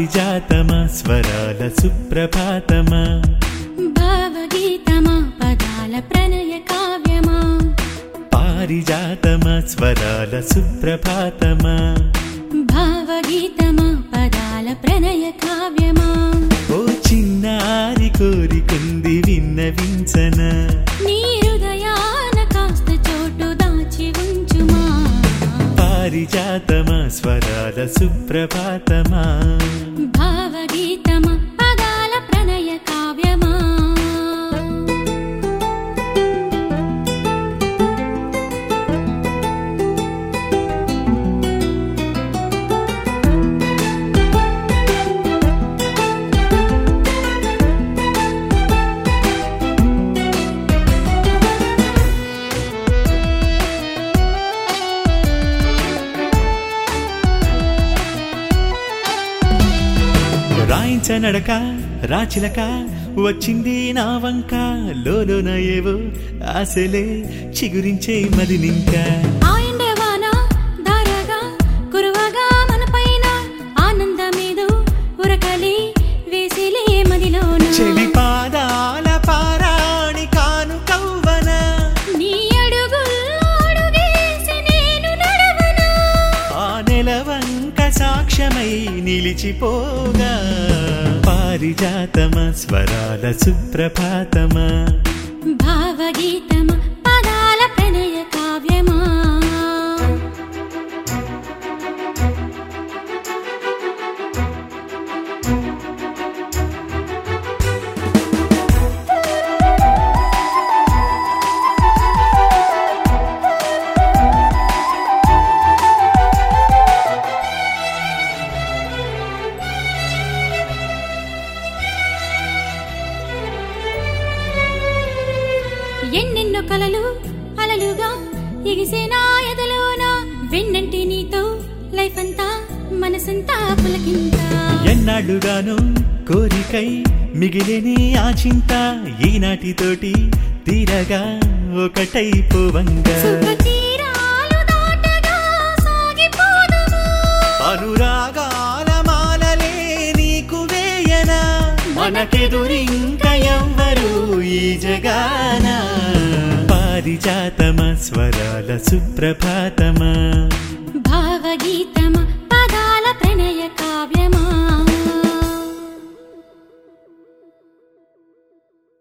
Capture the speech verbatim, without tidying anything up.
పారిజాతమా స్వరాల సుప్రభాతమా భావగీతమా పదాల ప్రణయ కావ్యమా పారిజాతమా స్వరాల సుప్రభాతమా భావగీతమా పదాల ప్రణయ కావ్యమా ఓ చిన్నారి కోరికుంది విన్నవించనా నీ హృదయాన కాస్త చోటు దాచి ఉంచుమా పారిజాతమా స్వరాల సుప్రభాతమా భావగీతమా పదాల ప్రణయ కావ్యమా రాయించనడక రాచిలక వచ్చింది నా వంక లోలోన ఏవో ఆశలే చిగురించే మది నింకా ఆయండవానా దారగా కురువగా మన పైన ఆనందమేదో ఉరకలి వేసిలే మదిలోన చెలి పాదాల పారాణి కాను కవ్వన నీ అడుగుల్లో అడుగేసి నేను నడవనా ఆ నెలవంక సాక్ష్యమై నిలిచిపోగా పారిజాతమా స్వరాల సుప్రభాతమా భావగీతమా పదాల ప్రణయ కావ్యమా ఎన్నెన్నో కలలు అలలుగా ఎగిసేనా ఎదలోన వెన్నంటి నీతో లైఫ్ అంతా మనసంతా పులకింత ఎన్నాళ్ళుగాను కోరికై మిగిలిని ఆ చింత ఈనాటితోటి తీరగా ఒకటైపోవంగా సుఖతీరాలు దాటగా సాగిపోదమా అనురాగాల మాలలే నీకు వేయనా మనకెదురింక ఎవ్వరు ఈ జగాన పారిజాతమా స్వరాల సుప్రభాతమా